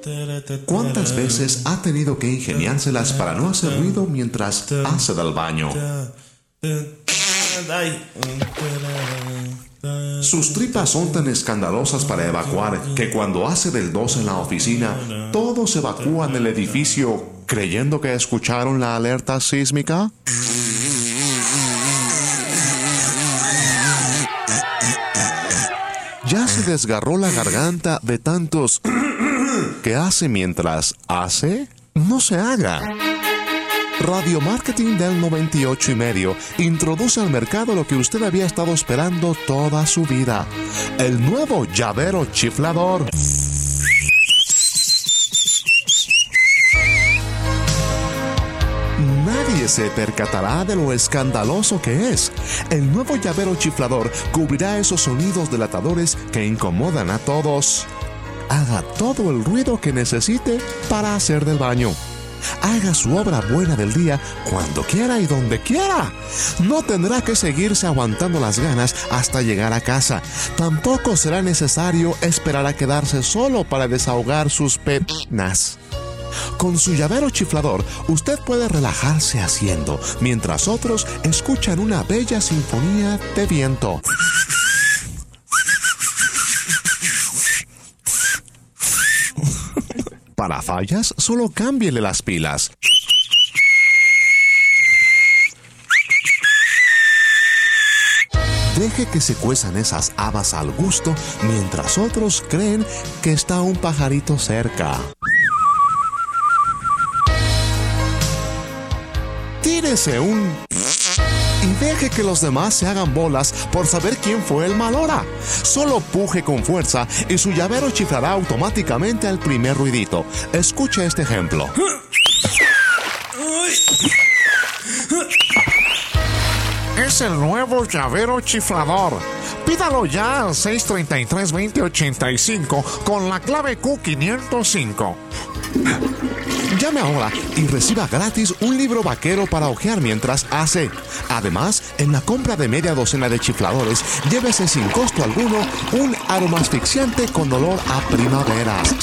¿Cuántas veces ha tenido que ingeniárselas para no hacer ruido mientras hace del baño? Sus tripas son tan escandalosas para evacuar que cuando hace del 2 en la oficina, todos evacúan el edificio creyendo que escucharon la alerta sísmica. Ya se desgarró la garganta de tantos que hace mientras hace. No se haga. Radio Marketing del 98.5 introduce al mercado lo que usted había estado esperando toda su vida: el nuevo llavero chiflador. Nadie se percatará de lo escandaloso que es. El nuevo llavero chiflador cubrirá esos sonidos delatadores que incomodan a todos. Haga todo el ruido que necesite para hacer del baño. Haga su obra buena del día cuando quiera y donde quiera. No tendrá que seguirse aguantando las ganas hasta llegar a casa. Tampoco será necesario esperar a quedarse solo para desahogar sus penas. Con su llavero chiflador, usted puede relajarse haciendo, mientras otros escuchan una bella sinfonía de viento. Para fallas, solo cámbiele las pilas. Deje que se cuezan esas habas al gusto, mientras otros creen que está un pajarito cerca. Tírese y deje que los demás se hagan bolas por saber quién fue el malhora. Solo puje con fuerza y su llavero chiflará automáticamente al primer ruidito. Escuche este ejemplo. Es el nuevo llavero chiflador. Pídalo ya al 633-2085 con la clave Q505. Llame ahora y reciba gratis un libro vaquero para hojear mientras hace. Además, en la compra de media docena de chifladores, llévese sin costo alguno un aroma asfixiante con olor a primavera.